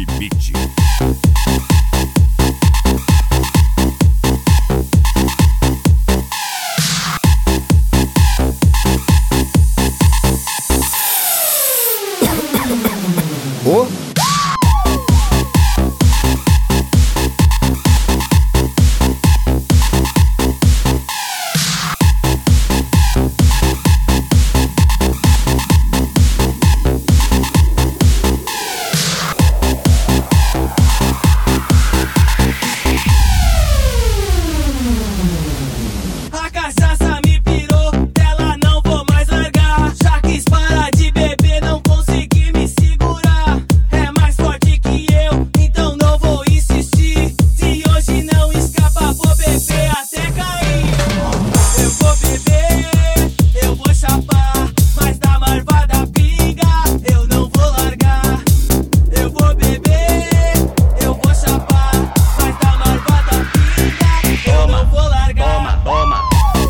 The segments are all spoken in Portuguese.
Rede Beat. Oh. A cachaça me pirou, dela não vou mais largar. Já quis parar de beber, não consegui me segurar. É mais forte que eu, então não vou insistir. Se hoje não escapa, vou beber até cair. Eu vou beber, eu vou chapar, mas da marvada pinga eu não vou largar. Eu vou beber, eu vou chapar, mas da marvada pinga eu não vou largar. Toma.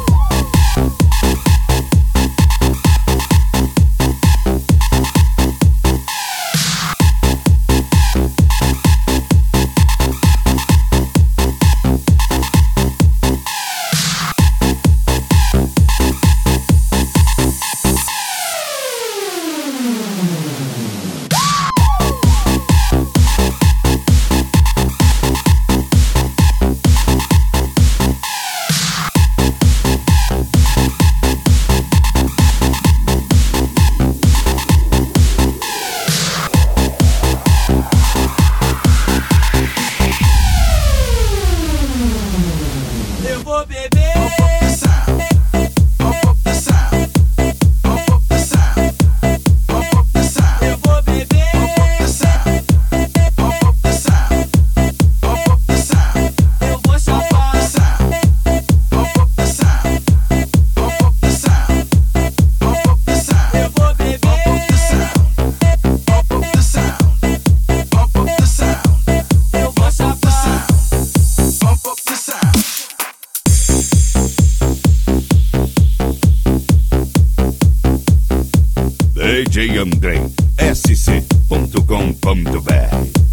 Eu vou beber, eu vou beber, eu vou chapar, eu vou beber, eu vou chapar. DJ André, sc.com.br